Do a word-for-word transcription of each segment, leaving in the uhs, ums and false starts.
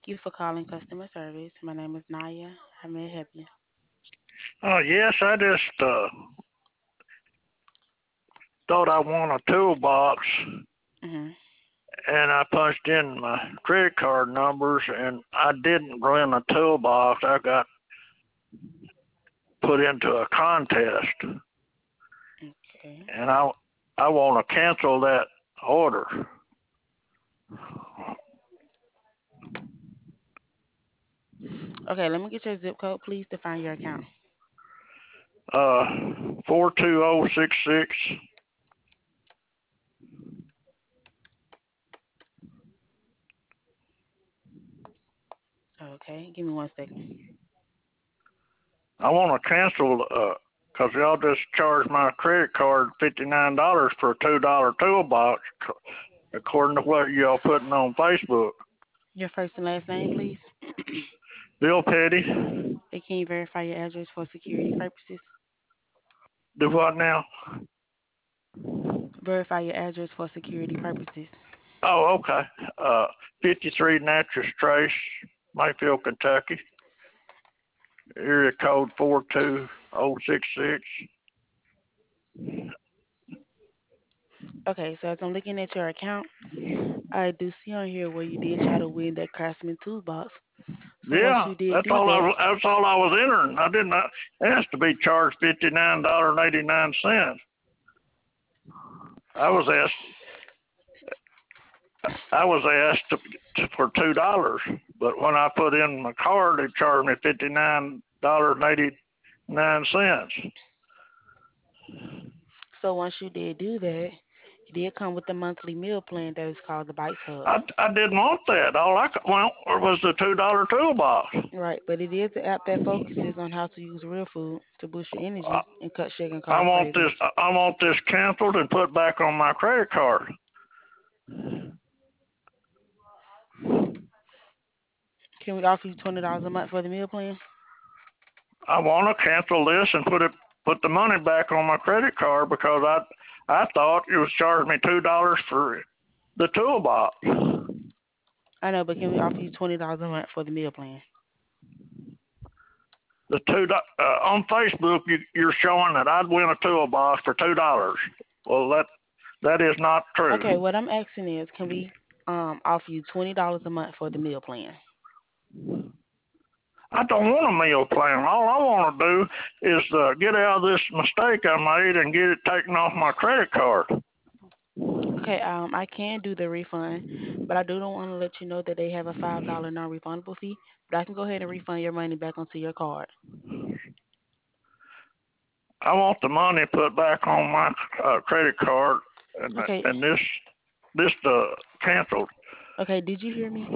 Thank you for calling customer service. My name is Naya. How may I help you? Oh, yes, I just uh, thought I won a toolbox, Hmm. and I punched in my credit card numbers, and I didn't win a toolbox. I got put into a contest, Okay. and I I want to cancel that order. Okay, let me get your zip code, please, to find your account. Uh, four two zero six six. Okay, give me one second. I want to cancel uh, cause y'all just charged my credit card fifty nine dollars for a two dollar toolbox, according to what y'all putting on Facebook. Your first and last name, please. Bill Petty. And can you verify your address for security purposes? Do what now? Verify your address for security purposes. Oh, okay. Uh, fifty-three Natchez Trace, Mayfield, Kentucky. Area code four two zero six six. Okay, so as I'm looking at your account, I do see on here where you did try to win that Craftsman toolbox. So once Yeah, you did that's do all I that, was. That's all I was entering. I didn't ask to be charged fifty-nine dollars and eighty-nine cents. I was asked. I was asked to, to, for two dollars, but when I put in my card, they charged me fifty-nine dollars and eighty-nine cents. so once you did do that, it did come with the monthly meal plan that is called the Bites Hub. I, I didn't want that. All I want was the two dollar toolbox. Right, but it is the app that focuses on how to use real food to boost your I, energy and cut sugar and I carb want this. cravings. I want this canceled and put back on my credit card. Can we offer you twenty dollars a month for the meal plan? I want to cancel this and put it put the money back on my credit card because I I thought it was charging me two dollars for the toolbox. I know, but can we offer you twenty dollars a month for the meal plan? The two uh, on Facebook you, you're showing that I'd win a toolbox for two dollars. Well, that that is not Okay, true. what I'm asking is, can we um offer you twenty dollars a month for the meal plan? I don't want a meal plan. All I want to do is uh, get out of this mistake I made and get it taken off my credit card. Okay, um, I can do the refund, but I do don't want to let you know that they have a five dollar non-refundable fee. But I can go ahead and refund your money back onto your card. I want the money put back on my uh, credit card, and Okay, and this this uh, canceled. okay, did you hear me?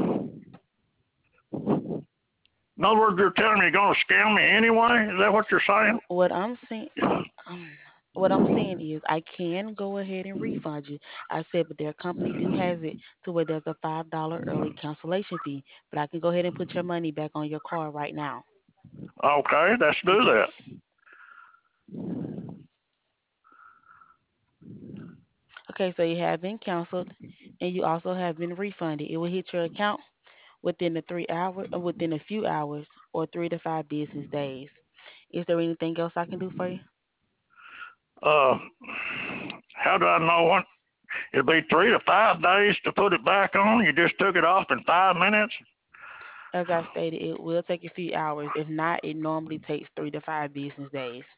In other words, you're telling me you're going to scam me anyway? Is that what you're saying? What I'm saying, um, what I'm saying is, I can go ahead and refund you. I said, but their company do has it to where there's a five dollar early cancellation fee. But I can go ahead and put your money back on your card right now. Okay, let's do Okay. that. Okay, so you have been canceled, and you also have been refunded. It will hit your account within the three hour, uh, within a few hours, or three to five business days. Is there anything else I can do for you? Uh, how do I know when? It'll be three to five days to put it back on. You just took it off in five minutes. As I stated, it will take a few hours. If not, it normally takes three to five business days.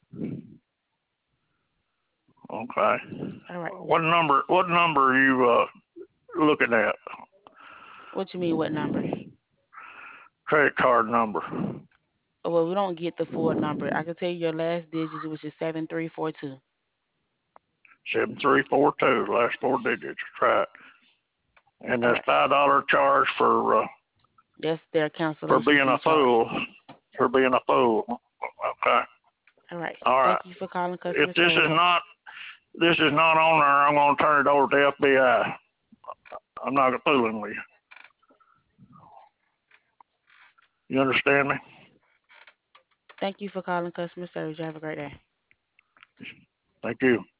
Okay. All right. What number? What number are you uh, looking at? What you mean? What number? Credit card number. Well, we don't get the full number. I can tell you your last digits, which is seven three four two. Seven three four two. Last four digits. Right. And All that's right. five dollar charge for uh, That's their for cancellation being fee a charge. fool. For being a fool. Okay. All right. All right. Thank you for calling If customer this is service. not this is not on there, I'm gonna turn it over to the F B I. I'm not fooling with you. You understand me? Thank you for calling customer service. You have a great day. Thank you.